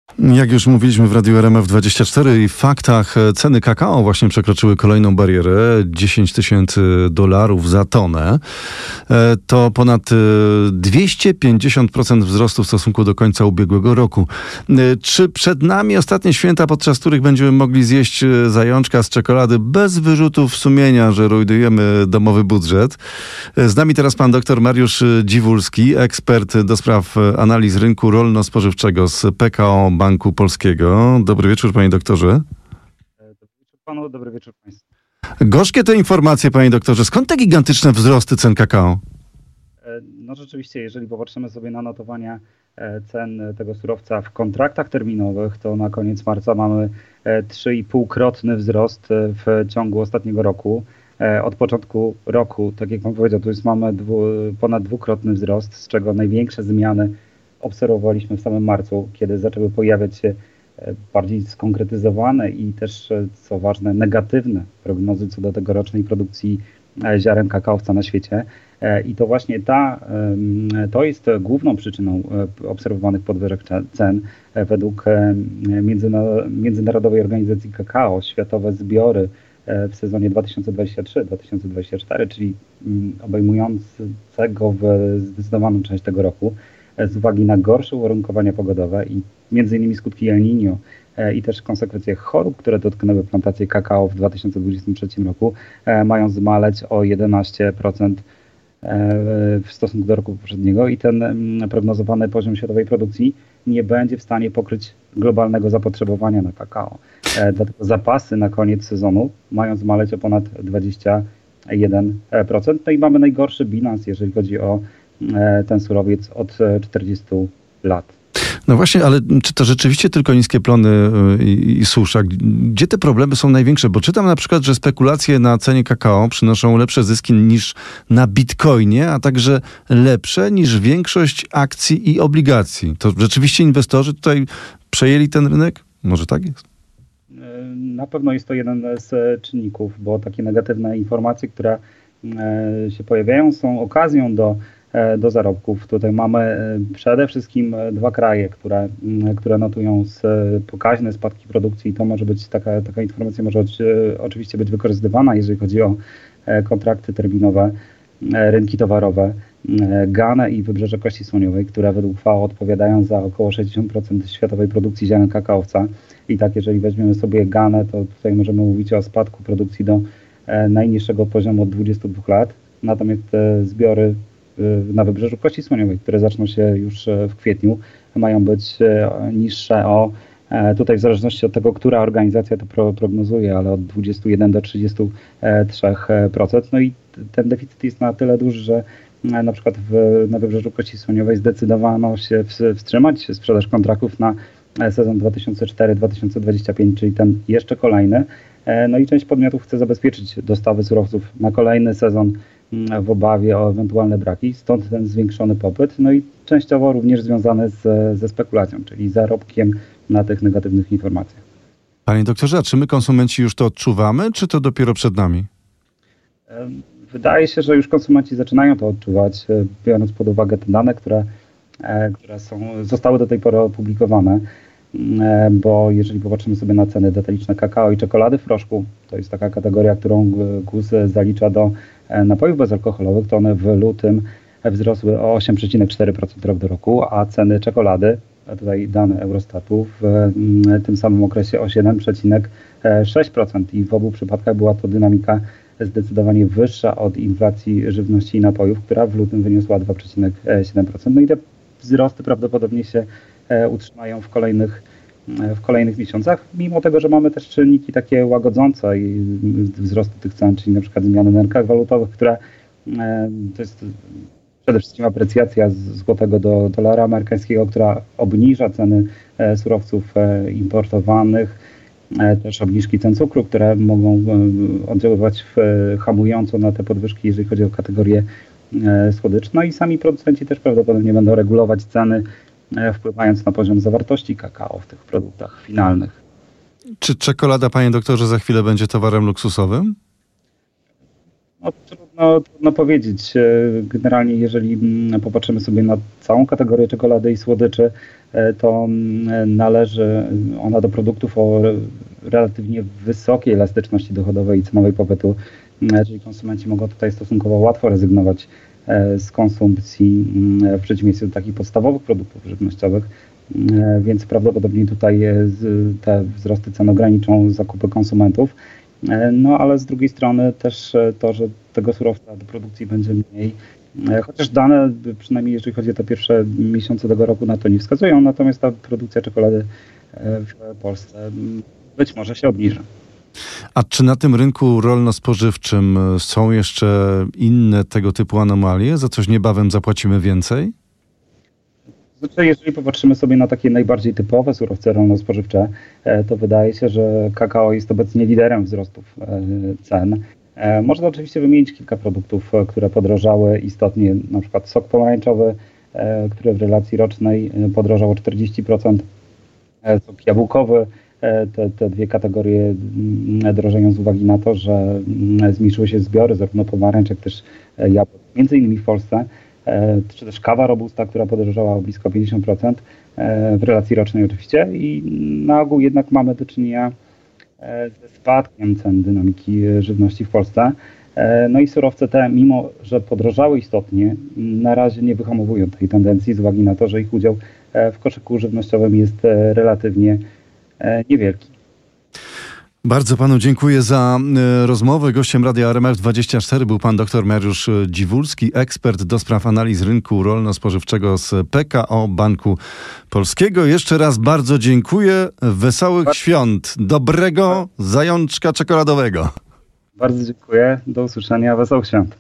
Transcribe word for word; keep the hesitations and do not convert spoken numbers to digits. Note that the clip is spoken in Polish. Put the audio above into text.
Jak już mówiliśmy w Radiu R M F dwadzieścia cztery i w faktach, ceny kakao właśnie przekroczyły kolejną barierę, dziesięć tysięcy dolarów za tonę. To ponad dwieście pięćdziesiąt procent wzrostu w stosunku do końca ubiegłego roku. Czy przed nami ostatnie święta, podczas których będziemy mogli zjeść zajączka z czekolady bez wyrzutów sumienia, że rujnujemy domowy budżet? Z nami teraz pan dr Mariusz Dziwulski, ekspert do spraw analiz rynku rolno-spożywczego z P K O Banku Polskiego. Dobry wieczór, panie doktorze. Dobry wieczór panu, dobry wieczór państwu. Gorzkie te informacje, panie doktorze. Skąd te gigantyczne wzrosty cen kakao? No rzeczywiście, jeżeli popatrzymy sobie na notowania cen tego surowca w kontraktach terminowych, to na koniec marca mamy trzy i pół krotny wzrost w ciągu ostatniego roku. Od początku roku, tak jak pan powiedział, tu już mamy dwu, ponad dwukrotny wzrost, z czego największe zmiany obserwowaliśmy w samym marcu, kiedy zaczęły pojawiać się bardziej skonkretyzowane i też, co ważne, negatywne prognozy co do tegorocznej produkcji ziaren kakaowca na świecie. I to właśnie ta, to jest główną przyczyną obserwowanych podwyżek cen. Według Międzynarodowej Organizacji Kakao światowe zbiory w sezonie dwa tysiące dwudziestym trzecim dwa tysiące dwudziestym czwartym, czyli obejmującego w zdecydowaną część tego roku, z uwagi na gorsze uwarunkowania pogodowe i między innymi skutki El Niño i też konsekwencje chorób, które dotknęły plantacje kakao w dwa tysiące dwudziestym trzecim roku, mają zmaleć o jedenaście procent w stosunku do roku poprzedniego i ten prognozowany poziom światowej produkcji nie będzie w stanie pokryć globalnego zapotrzebowania na kakao. Dlatego zapasy na koniec sezonu mają zmaleć o ponad dwadzieścia jeden procent. No i mamy najgorszy bilans, jeżeli chodzi o ten surowiec od czterdziestu lat. No właśnie, ale czy to rzeczywiście tylko niskie plony i, i susza? Gdzie te problemy są największe? Bo czytam na przykład, że spekulacje na cenie kakao przynoszą lepsze zyski niż na bitcoinie, a także lepsze niż większość akcji i obligacji. To rzeczywiście inwestorzy tutaj przejęli ten rynek? Może tak jest? Na pewno jest to jeden z czynników, bo takie negatywne informacje, które się pojawiają, są okazją do do zarobków. Tutaj mamy przede wszystkim dwa kraje, które, które notują pokaźne spadki produkcji i to może być taka, taka informacja może oczywiście być wykorzystywana, jeżeli chodzi o kontrakty terminowe, rynki towarowe. Ghana i Wybrzeże Kości Słoniowej, które według F A O odpowiadają za około sześćdziesiąt procent światowej produkcji ziaren kakaowca. I tak, jeżeli weźmiemy sobie Ganę, to tutaj możemy mówić o spadku produkcji do najniższego poziomu od dwudziestu dwóch lat. Natomiast te zbiory na Wybrzeżu Kości Słoniowej, które zaczną się już w kwietniu, mają być niższe o, tutaj w zależności od tego, która organizacja to prognozuje, ale od dwudziestu jeden do trzydziestu trzech procent. No i ten deficyt jest na tyle duży, że na przykład w, na Wybrzeżu Kości Słoniowej zdecydowano się wstrzymać sprzedaż kontraktów na sezon dwa tysiące czwarty dwa tysiące dwudziesty piąty, czyli ten jeszcze kolejny. No i część podmiotów chce zabezpieczyć dostawy surowców na kolejny sezon w obawie o ewentualne braki, stąd ten zwiększony popyt, no i częściowo również związany z, ze spekulacją, czyli zarobkiem na tych negatywnych informacjach. Panie doktorze, a czy my konsumenci już to odczuwamy, czy to dopiero przed nami? Wydaje się, że już konsumenci zaczynają to odczuwać, biorąc pod uwagę te dane, które, które są, zostały do tej pory opublikowane, bo jeżeli popatrzymy sobie na ceny detaliczne kakao i czekolady w proszku, to jest taka kategoria, którą G U S zalicza do napojów bezalkoholowych, to one w lutym wzrosły o osiem przecinek cztery procent rok do roku, a ceny czekolady, a tutaj dane Eurostatu, w tym samym okresie o siedem przecinek sześć procent i w obu przypadkach była to dynamika zdecydowanie wyższa od inflacji żywności i napojów, która w lutym wyniosła dwa przecinek siedem procent. No i te wzrosty prawdopodobnie się utrzymają w kolejnych, w kolejnych miesiącach, mimo tego, że mamy też czynniki takie łagodzące i wzrostu tych cen, czyli na przykład zmiany na rynkach walutowych, które to jest przede wszystkim aprecjacja złotego do dolara amerykańskiego, która obniża ceny surowców importowanych, też obniżki cen cukru, które mogą oddziaływać hamująco na te podwyżki, jeżeli chodzi o kategorię słodycz. No i sami producenci też prawdopodobnie będą regulować ceny, wpływając na poziom zawartości kakao w tych produktach finalnych. Czy czekolada, panie doktorze, za chwilę będzie towarem luksusowym? No, trudno, trudno powiedzieć. Generalnie, jeżeli popatrzymy sobie na całą kategorię czekolady i słodyczy, to należy ona do produktów o relatywnie wysokiej elastyczności dochodowej i cenowej popytu, czyli konsumenci mogą tutaj stosunkowo łatwo rezygnować z konsumpcji w przeciwieństwie do takich podstawowych produktów żywnościowych, więc prawdopodobnie tutaj te wzrosty cen ograniczą zakupy konsumentów. No ale z drugiej strony też to, że tego surowca do produkcji będzie mniej, chociaż dane, przynajmniej jeżeli chodzi o te pierwsze miesiące tego roku, na to nie wskazują, natomiast ta produkcja czekolady w Polsce być może się obniży. A czy na tym rynku rolno-spożywczym są jeszcze inne tego typu anomalie? Za coś niebawem zapłacimy więcej? Znaczy, jeżeli popatrzymy sobie na takie najbardziej typowe surowce rolno-spożywcze, to wydaje się, że kakao jest obecnie liderem wzrostów cen. Można oczywiście wymienić kilka produktów, które podrożały istotnie, na przykład sok pomarańczowy, który w relacji rocznej podrożał o czterdzieści procent, sok jabłkowy. Te, te dwie kategorie drożeją z uwagi na to, że zmniejszyły się zbiory zarówno pomarańcz, jak też jabłek, między innymi w Polsce, czy też kawa robusta, która podrożała o blisko pięćdziesiąt procent w relacji rocznej oczywiście i na ogół jednak mamy do czynienia ze spadkiem cen dynamiki żywności w Polsce. No i surowce te, mimo że podrożały istotnie, na razie nie wyhamowują tej tendencji z uwagi na to, że ich udział w koszyku żywnościowym jest relatywnie niewielki. Bardzo panu dziękuję za y, rozmowę. Gościem Radia R M F dwadzieścia cztery był pan dr Mariusz Dziwulski, ekspert do spraw analiz rynku rolno-spożywczego z P K O Banku Polskiego. Jeszcze raz bardzo dziękuję. Wesołych bardzo. świąt. Dobrego zajączka czekoladowego. Bardzo dziękuję. Do usłyszenia. Wesołych świąt.